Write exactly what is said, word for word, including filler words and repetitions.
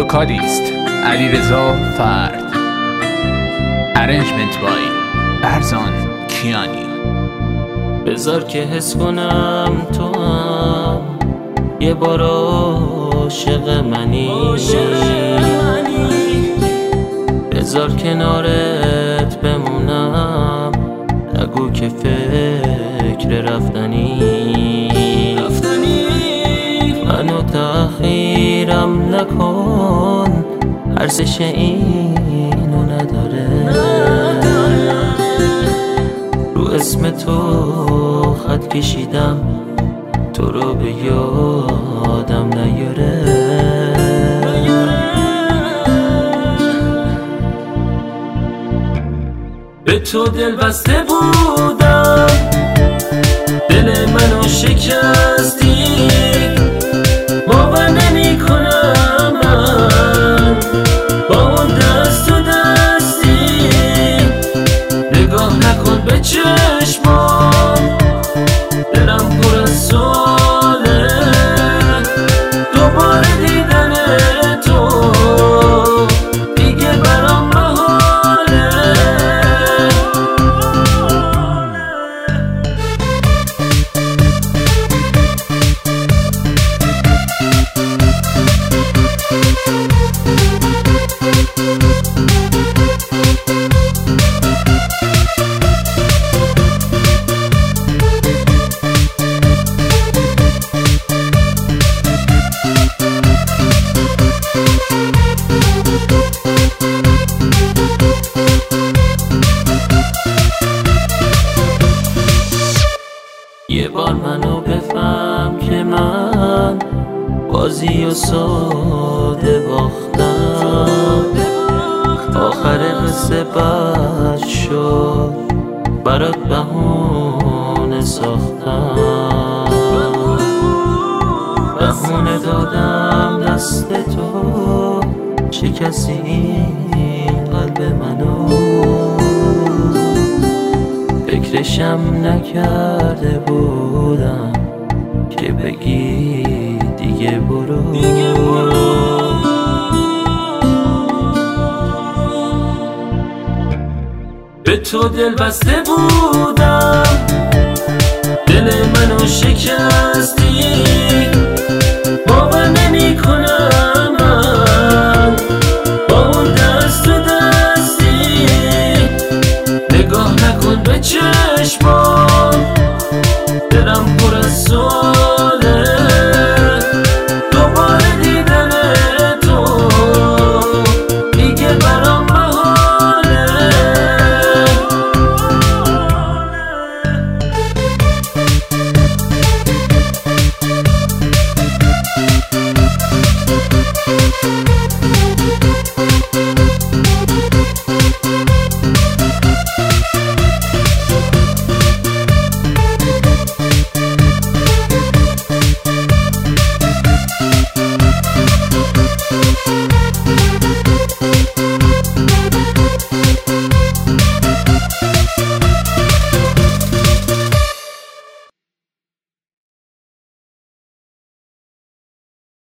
وکالیست علیرضا فرد، ارنجمنت بای فرزان کیانی. بذار که حس کنم تو هم یه بار عاشق منی، بذار کنارت بمونم، نگو که فکر رفتنی منو تأخیرم نکن، ارزش اینو نداره رو اسم تو خط کشیدم، تو رو به یادم نیاره. به تو دل بسته بودم، دل منو شکستی، باور نمی کنم من با اون دست و دستی، نگاه نکن به چشمام، دلم پر از سواله، دوباره دیدن تو دیگه برام محاله. یه بار منو بفهم که من بازی و ساده باختم، آخر قصه بد شد، برات بهونه ساختم، بهونه دادم دست تو، شکستی این قلب منو، فکرشم نکرده بودم که بگی دیگه برو. به تو دل بسته بودم،